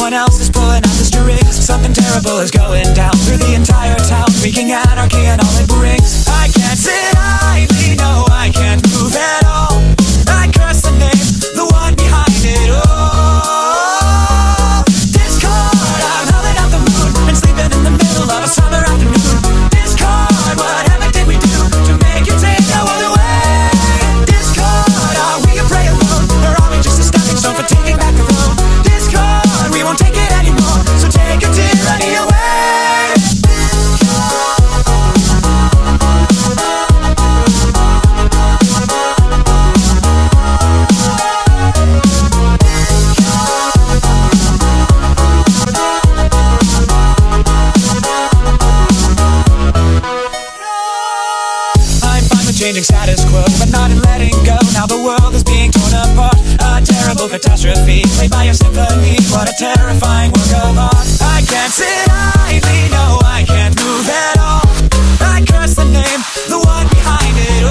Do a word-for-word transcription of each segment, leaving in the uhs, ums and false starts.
Everyone else is pulling out the strings. Something terrible is going down through the entire town, wreaking anarchy and all it brings. I can't sit idly, no, I can't move at all. I curse the name, the one behind it all. Discord, I'm howling out the moon and sleeping in the middle of a summer afternoon. Discord, whatever did we do to make you take our world away? Discord, are we a prey alone, or are we just a stepping stone for taking back the throne? Discord, we won't take it anymore, so take your tyranny away. Changing status quo, but not in letting go. Now the world is being torn apart. A terrible catastrophe, played by a symphony. What a terrifying work of art. I can't sit idly, no, I can't move at all. I curse the name, the one behind it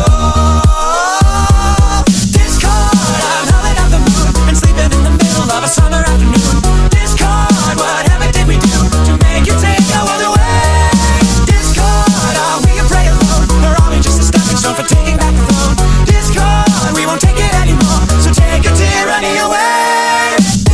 all. Discord, I'm howling out the moon and sleeping in the middle of a summer afternoon. Discord, whatever did we do to make you take our world away? Discord, are we a prey alone, or are we just a stepping stone for taking back the throne? Discord, we won't take it anymore, so take your tyranny away.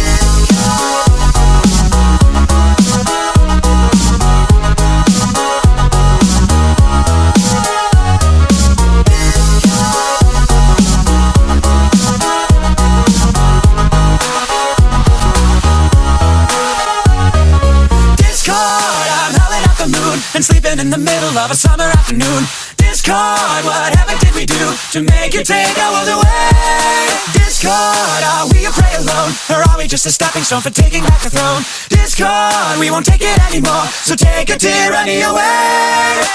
Discord, I'm howling out the moon and sleeping in the middle of a summer afternoon. Discord, whatever did we do to make you take our world away? Discord, are we a prey alone, or are we just a stepping stone for taking back the throne? Discord, we won't take it anymore, so take your tyranny away.